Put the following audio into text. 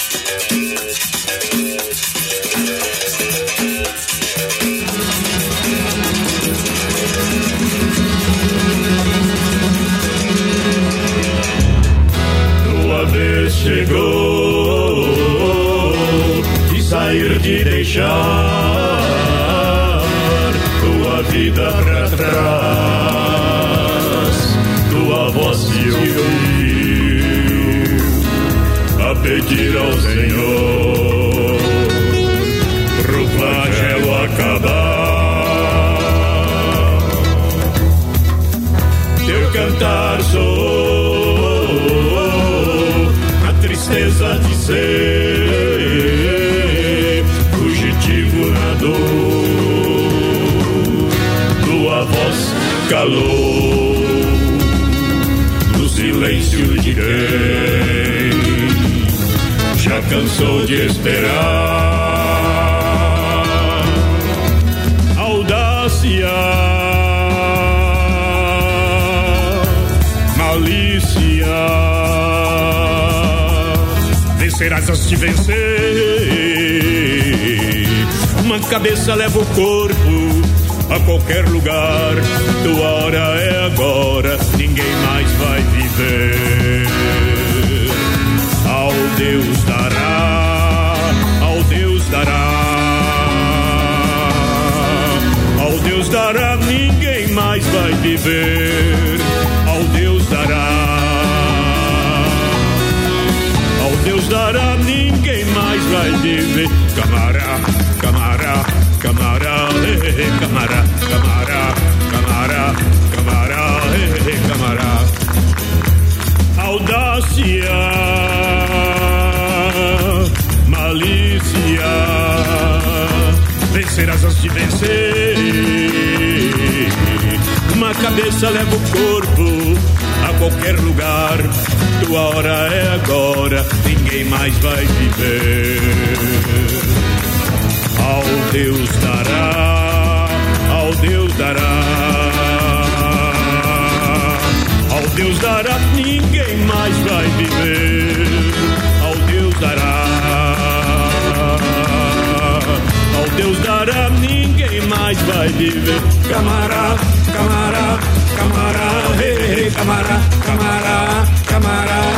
Chegou e sair de deixar tua vida pra trás, tua voz se ouviu a pedir ao Senhor pro flagelo acabar. Teu cantar sou tristeza de ser fugitivo na dor, tua voz calou no silêncio de quem já cansou de esperar. Audácia, malícia, vencerás antes de vencer. Uma cabeça leva o corpo a qualquer lugar. Tua hora é agora, ninguém mais vai viver. Ao Deus dará, ao Deus dará, ao Deus dará, ninguém mais vai viver. Ao Deus dará, Deus dará, ninguém mais vai viver. Camará, camará, camará, camará, camará, camará, camará, camará. Audácia, malícia, vencerás antes de vencer. Uma cabeça leva o corpo a qualquer lugar. Tua hora é agora, ninguém mais vai viver. Ao Deus dará, ao Deus dará, ao Deus dará, ninguém mais vai viver. Ao Deus dará, ao Deus dará, ninguém mais vai viver. Camará, camará, camará, hey, camará, camará, camará.